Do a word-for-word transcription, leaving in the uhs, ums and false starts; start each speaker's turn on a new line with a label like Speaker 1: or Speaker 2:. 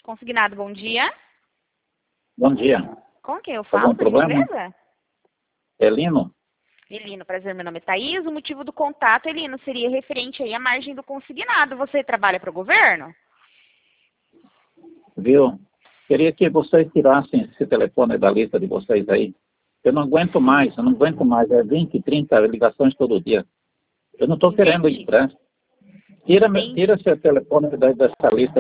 Speaker 1: Consignado, bom dia.
Speaker 2: Bom dia.
Speaker 1: Com quem eu falo?
Speaker 2: Algum problema?
Speaker 1: Empresa?
Speaker 2: Elino?
Speaker 1: Elino, prazer, meu nome é Thaís. O motivo do contato, Elino, seria referente aí à margem do consignado. Você trabalha para o governo?
Speaker 2: Viu? Queria que vocês tirassem esse telefone da lista de vocês aí. Eu não aguento mais, eu não aguento mais. É vinte, trinta ligações todo dia. Eu não estou querendo
Speaker 1: Entendi.
Speaker 2: empréstimo. Tira,
Speaker 1: Entendi.
Speaker 2: tira esse telefone da- dessa lista